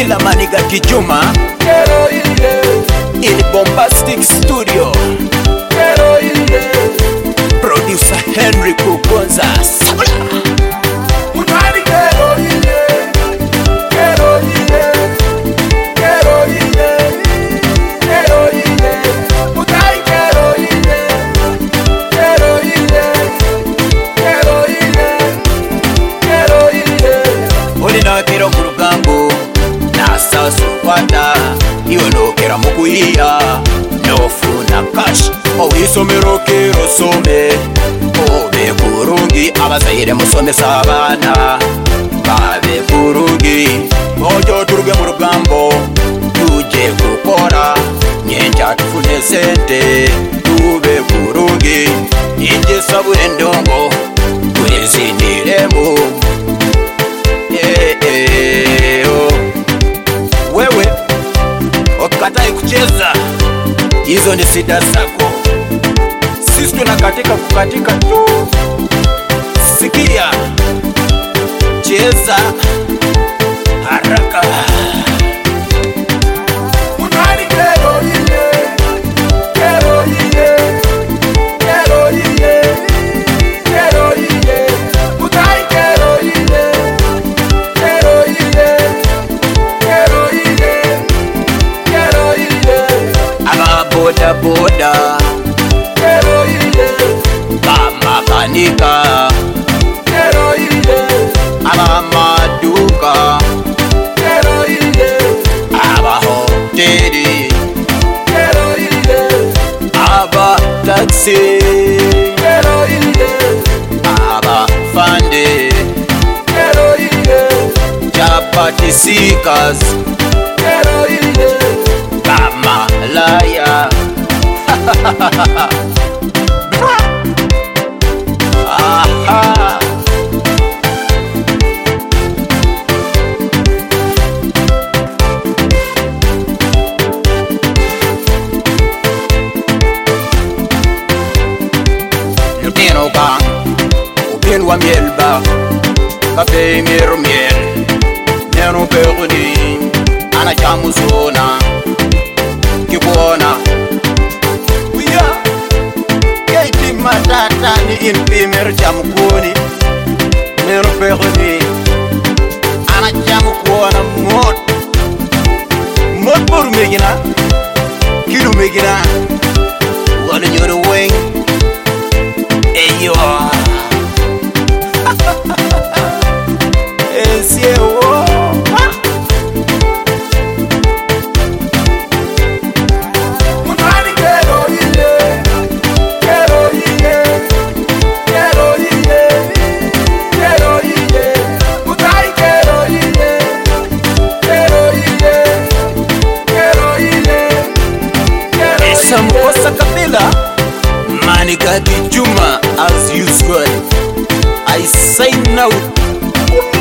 Kabila Maniga Kijuma in Bombastic Studio. Producer Henry Kugonza. Kero kurugambo na sasu kwata iyonokera mukuyiya nofuna cash owisomero kero some obe kurungi abazayire musomesa abana babe kurungi ojo turuge mu rugambo tuje gukora nyenja tufune sente tube kurungi inje sabure ndongo twezindiremo. Wewe ukikatai kucheza hizo ni sida zako, sisi tunakatika kukatika tu. Sikia, cheza haraka. Boda boda kama kanika ama maduka aba hoteli aba taxi aba fande chapati seekers kama laya. Aha. Lutino ka ubin wa miel ba kafe miero miel nero peguni ana chamuzona kibona matata ni impimer jamkuni mero pegoni ana jamkuona mot por megina kilu megina wala nyoro weng eyo esiewo Samkosa Kabila Maniga Kijuma as usual. I say no.